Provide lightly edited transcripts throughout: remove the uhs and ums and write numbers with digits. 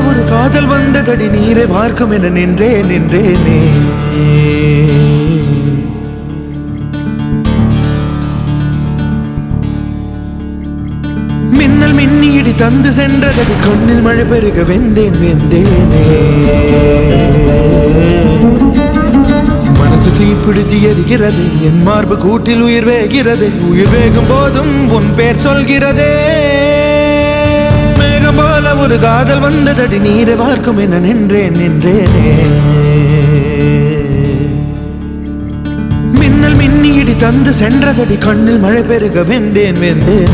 ஒரு காதல் வந்ததடி நீரை பார்க்கும் என நின்றேனே. மின்னல் மின்னி இடி தந்து சென்றதடி கண்ணில் மழை பெருக வெந்தேனே. மனசு தீப்பிடித்து எரிகிறது, என் மார்பு கூட்டில் உயிர் வேகிறது. உயிர் வேகும் போதும் உன் பேர் சொல்கிறதே. மேகம் போல ஒரு காதல் வந்ததடி நீரை பார்க்கும் என நின்றேனே. மின்னல் மின்னி இடி தந்து சென்றதடி கண்ணில் மழை பெருக வெந்தேனே.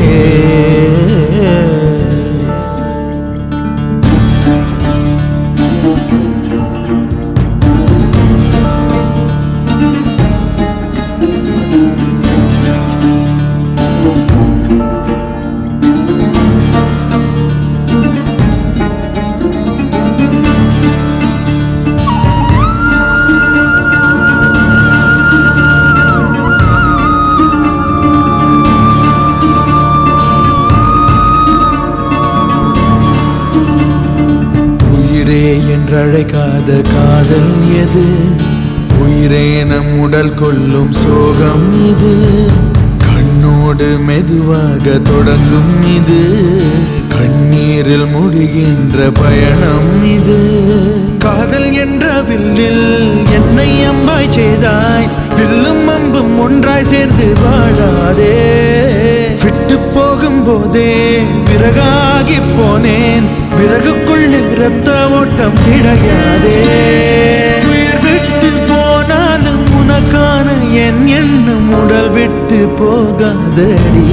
என்றழைக்காத காதல் எது? உயிரே நம் உடல் கொள்ளும் சோகம் இது. கண்ணோடு மெதுவாக தொடங்கும் இது, கண்ணீரில் முடிகின்ற பயணம் இது. காதல் என்ற வில்லில் என்னை அம்பாய் செய்தாய், வில்லும் அம்பும் ஒன்றாய் சேர்ந்து வாழாதே. விட்டு போகும் போதே விறகாகி போனேன், விறகுக்குள்ளே இரத்த ஓட்டம் கிடையாதே. உயிர் விட்டு போனாலும் உனக்கான என் எண்ணம் உடல் விட்டு போகாதடி.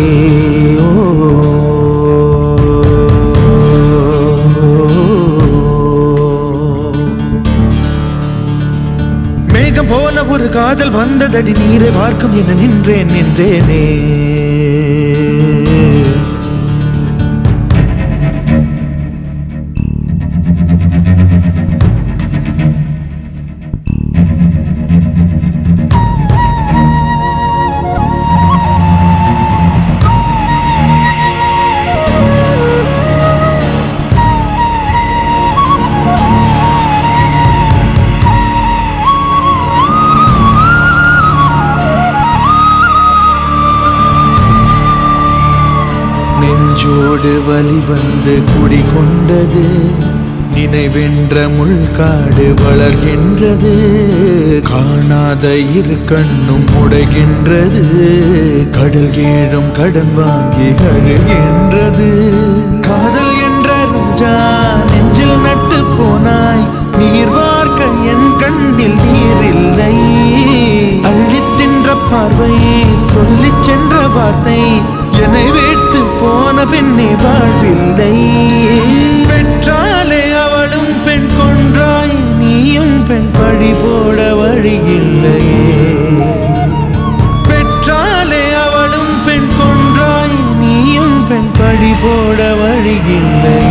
மேகம் போல ஒரு காதல் வந்ததடி நீரை பார்க்கும் என நின்றேனே. நெஞ்சோடு வலி வந்து குடிகொண்டது, நினைவென்ற முள்காடு வளர்கின்றது. காணாத இரு கண்ணும் உடைகின்றது, கடல் கீழும் கடன் வாங்கி அழுகின்றது. காதல் என்ற ரோஜா நெஞ்சில் நட்டு போனாய், நீர் வார்க்க என் கண்ணில் நீர் இல்லை. அள்ளித் தின்ற பார்வை சொல்லிச் சென்ற வார்த்தை என்னை வைத்து போன பெண்ணே வாழ்வில்லை. பெற்றாலே அவளும் பெண் கொன்றாய், நீயும் பெண் பழி போட வழியில்லையே. பெற்றாலே அவளும் பெண் கொன்றாய், நீயும் பெண் பழி போட வழியில்லை.